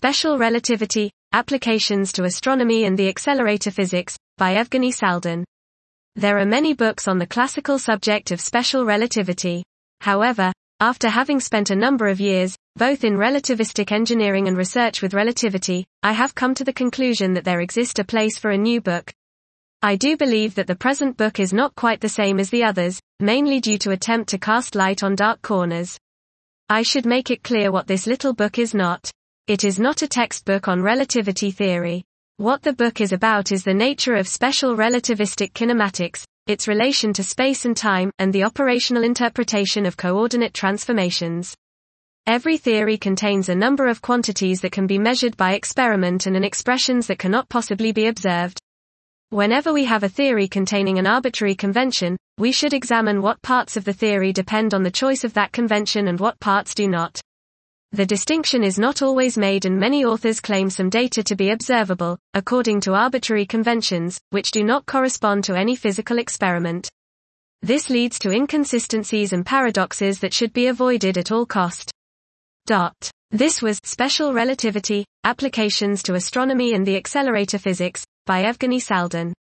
Special Relativity, Applications to Astronomy and the Accelerator Physics, by Evgeny Saldin. There are many books on the classical subject of special relativity. However, after having spent a number of years, both in relativistic engineering and research with relativity, I have come to the conclusion that there exists a place for a new book. I do believe that the present book is not quite the same as the others, mainly due to attempt to cast light on dark corners. I should make it clear what this little book is not. It is not a textbook on relativity theory. What the book is about is the nature of special relativistic kinematics, its relation to space and time, and the operational interpretation of coordinate transformations. Every theory contains a number of quantities that can be measured by experiment and expressions that cannot possibly be observed. Whenever we have a theory containing an arbitrary convention, we should examine what parts of the theory depend on the choice of that convention and what parts do not. The distinction is not always made, and many authors claim some data to be observable, according to arbitrary conventions, which do not correspond to any physical experiment. This leads to inconsistencies and paradoxes that should be avoided at all cost. This was Special Relativity, Applications to Astronomy and the Accelerator Physics, by Evgeny Saldin.